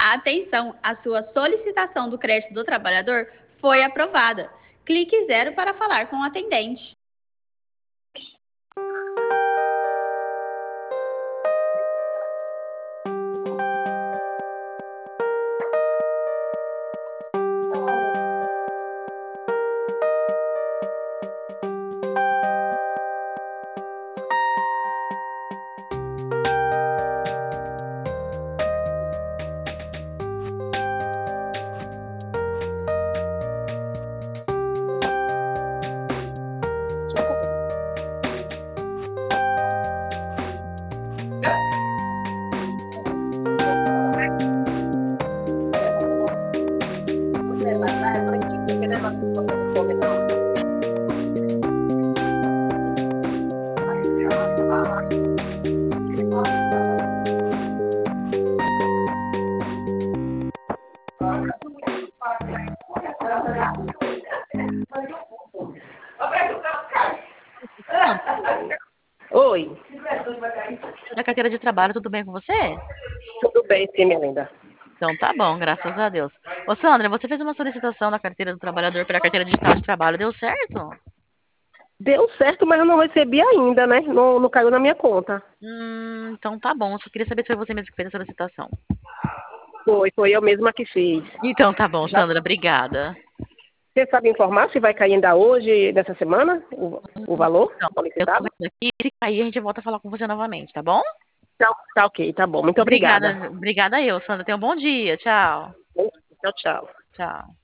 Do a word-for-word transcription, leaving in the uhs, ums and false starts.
Atenção, a sua solicitação do crédito do trabalhador foi aprovada. Clique zero para falar com o atendente. Oi. Da carteira de trabalho, tudo bem com você? Tudo bem, sim, minha linda. Então tá bom, graças a Deus. Ô Sandra, você fez uma solicitação da carteira do trabalhador pela carteira digital de trabalho, deu certo? Deu certo, mas eu não recebi ainda, né? Não, não caiu na minha conta. Hum, então tá bom, só queria saber se foi você mesmo que fez a solicitação. Foi, foi eu mesma que fiz. Então tá bom, Já- Sandra, obrigada. Você sabe informar se vai cair ainda hoje, nessa semana, o, o valor Então, eu tô solicitado? vendo aqui, se cair a gente volta a falar com você novamente, tá bom? Tá, tá ok, tá bom. Muito obrigada. Obrigada, obrigada eu, Sandra. Tenha um bom dia, tchau. Tchau, tchau. Tchau.